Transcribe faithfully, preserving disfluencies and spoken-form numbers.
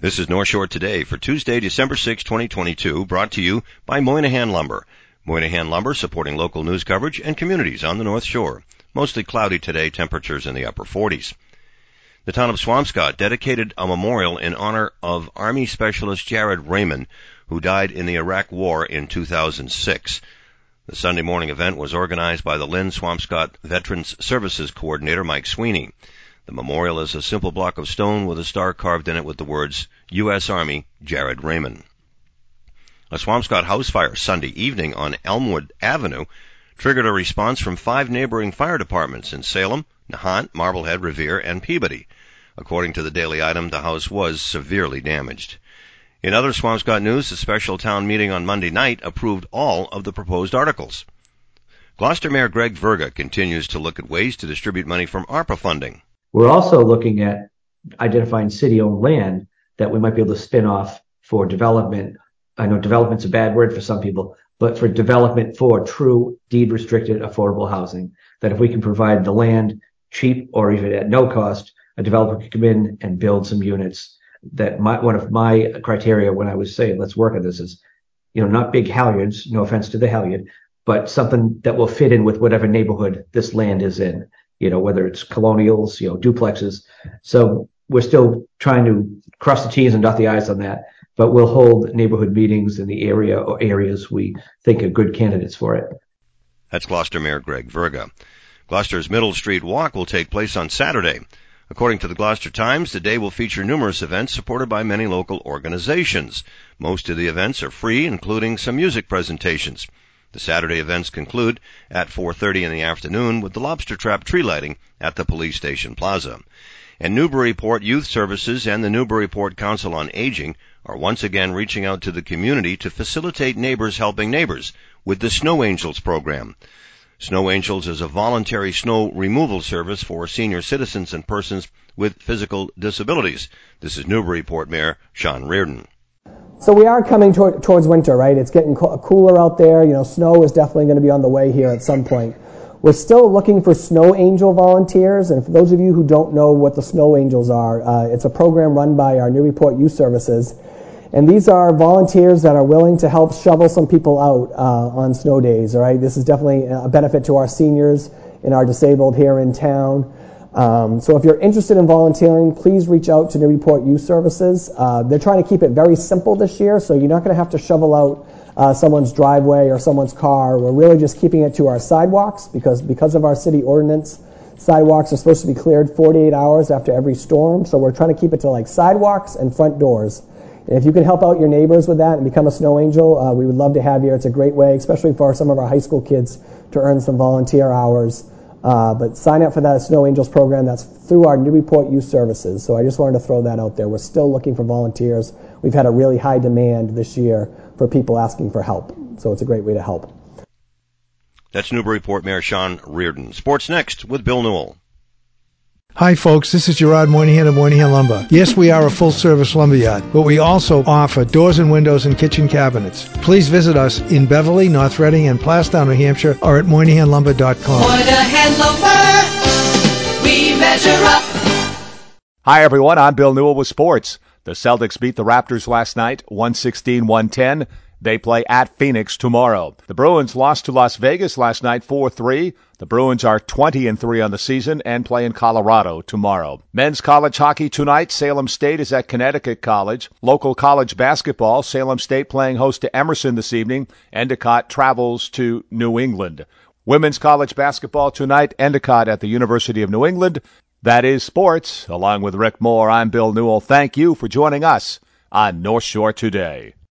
This is North Shore Today for Tuesday, December sixth, twenty twenty-two, brought to you by Moynihan Lumber. Moynihan Lumber supporting local news coverage and communities on the North Shore. Mostly cloudy today, temperatures in the upper forties. The town of Swampscott dedicated a memorial in honor of Army Specialist Jared Raymond, who died in the Iraq War in two thousand six. The Sunday morning event was organized by the Lynn Swampscott Veterans Services Coordinator Mike Sweeney. The memorial is a simple block of stone with a star carved in it with the words, U S Army, Jared Raymond. A Swampscott house fire Sunday evening on Elmwood Avenue triggered a response from five neighboring fire departments in Salem, Nahant, Marblehead, Revere, and Peabody. According to the Daily Item, the house was severely damaged. In other Swampscott news, the special town meeting on Monday night approved all of the proposed articles. Gloucester Mayor Greg Verga continues to look at ways to distribute money from ARPA funding. We're also looking at identifying city-owned land that we might be able to spin off for development. I know development's a bad word for some people, but for development for true deed-restricted affordable housing, that if we can provide the land cheap or even at no cost, a developer could come in and build some units. That my, one of my criteria when I was saying let's work on this is, you know, not big halyards, no offense to the halyard, but something that will fit in with whatever neighborhood this land is in. You know, whether it's colonials, you know, duplexes. So we're still trying to cross the T's and dot the I's on that, but we'll hold neighborhood meetings in the area or areas we think are good candidates for it. That's Gloucester Mayor Greg Verga. Gloucester's Middle Street Walk will take place on Saturday. According to the Gloucester Times, the day will feature numerous events supported by many local organizations. Most of the events are free, including some music presentations. The Saturday events conclude at four thirty in the afternoon with the lobster trap tree lighting at the police station plaza. And Newburyport Youth Services and the Newburyport Council on Aging are once again reaching out to the community to facilitate neighbors helping neighbors with the Snow Angels program. Snow Angels is a voluntary snow removal service for senior citizens and persons with physical disabilities. This is Newburyport Mayor Sean Reardon. So we are coming to- towards winter, right? It's getting co- cooler out there. You know, snow is definitely going to be on the way here at some point. We're still looking for Snow Angel volunteers, and for those of you who don't know what the Snow Angels are, uh, it's a program run by our Newburyport Youth Services, and these are volunteers that are willing to help shovel some people out uh, on snow days, all right? This is definitely a benefit to our seniors and our disabled here in town. Um, so if you're interested in volunteering, please reach out to Newburyport Youth Services. Uh, they're trying to keep it very simple this year, so you're not going to have to shovel out uh, someone's driveway or someone's car. We're really just keeping it to our sidewalks because because of our city ordinance, sidewalks are supposed to be cleared forty-eight hours after every storm, so we're trying to keep it to like sidewalks and front doors. And if you can help out your neighbors with that and become a snow angel, uh, we would love to have you. It's a great way, especially for some of our high school kids, to earn some volunteer hours. Uh, but sign up for that Snow Angels program. That's through our Newburyport Youth Services. So I just wanted to throw that out there. We're still looking for volunteers. We've had a really high demand this year for people asking for help. So it's a great way to help. That's Newburyport Mayor Sean Reardon. Sports next with Bill Newell. Hi folks, this is Gerard Moynihan of Moynihan Lumber. Yes, we are a full-service lumberyard, but we also offer doors and windows and kitchen cabinets. Please visit us in Beverly, North Reading, and Plastown, New Hampshire, or at moynihan lumber dot com. Moynihan Lumber, we measure up. Hi everyone, I'm Bill Newell with sports. The Celtics beat the Raptors last night, one sixteen to one ten. They play at Phoenix tomorrow. The Bruins lost to Las Vegas last night four three. The Bruins are twenty and three on the season and play in Colorado tomorrow. Men's college hockey tonight. Salem State is at Connecticut College. Local college basketball. Salem State playing host to Emerson this evening. Endicott travels to New England. Women's college basketball tonight. Endicott at the University of New England. That is sports. Along with Rick Moore, I'm Bill Newell. Thank you for joining us on North Shore Today.